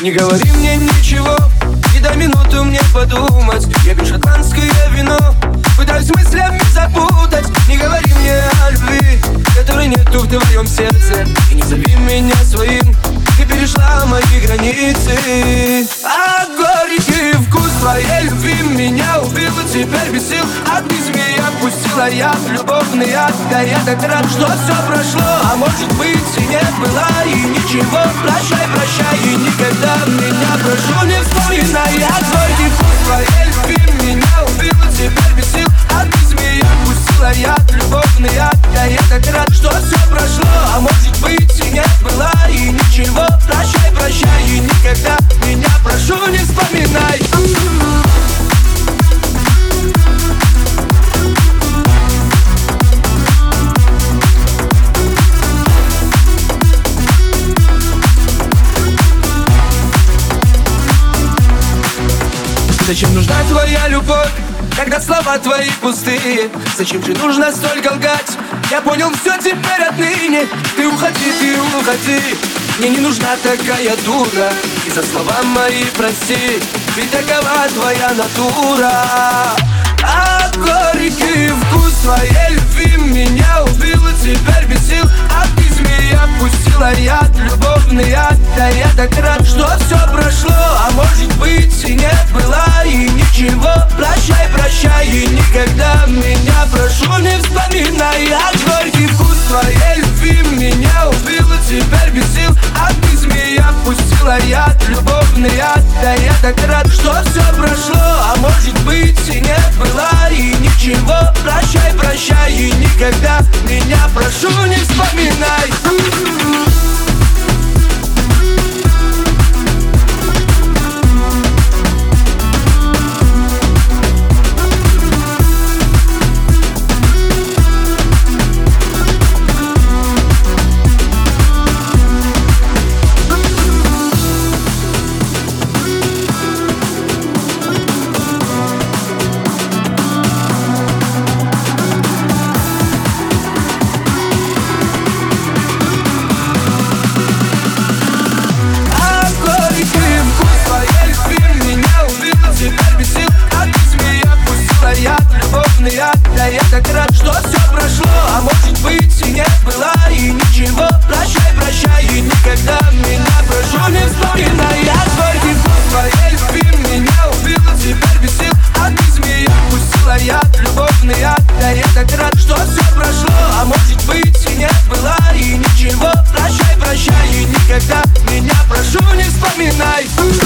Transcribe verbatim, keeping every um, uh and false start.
Не говори мне ничего, и дай минуту мне подумать. Я пью шотландское вино, пытаюсь мыслями запутать. Не говори мне о любви, которой нету в твоем сердце. И не зови меня своим, ты перешла мои границы. А горький вкус твоей любви меня убил, и теперь без сил от змеи отпустила я любовный ад. Да я так рад, что все прошло, а может быть и не было, и ничего. Прощай, прощай, и никогда меня прошу не вспоминай. А горький вкус твоей любви меня убил, и теперь без сил от змеи отпустила я любовный ад. Да я так рад, что все прошло, а может быть и не было, и ничего. Прощай, прощай, и никогда меня прошу не вспоминай. Зачем нужна твоя любовь, когда слова твои пустые? Зачем же нужно столько лгать? Я понял все теперь отныне. Ты уходи, ты уходи, мне не нужна такая дура. И за слова мои прости, ведь такова твоя натура. А горький вкус твоей любви меня убил, и теперь без сил от змеи отпустила яд, любовный яд. Да я так рад, что все прошло, а может быть и не было, и ничего. Прощай, прощай, и никогда меня прошу не вспоминай. А горький вкус твоей любви меня убил, и теперь без сил от змеи отпустила яд, любовный яд. Да я так рад, что все прошло, а может быть и не было, и ничего. Прощай, прощай, и никогда меня прошу не вспоминай. Да я так рад, что все прошло, а может быть и не было, и ничего. Прощай, прощай, и никогда меня прошу не вспоминай. А горький вкус твоей любви меня убил, и теперь без сил от змеи отпустила яд, любовный яд. Да я так рад, что все прошло, а может быть и не было, и ничего. Прощай, прощай, и никогда меня прошу не вспоминай.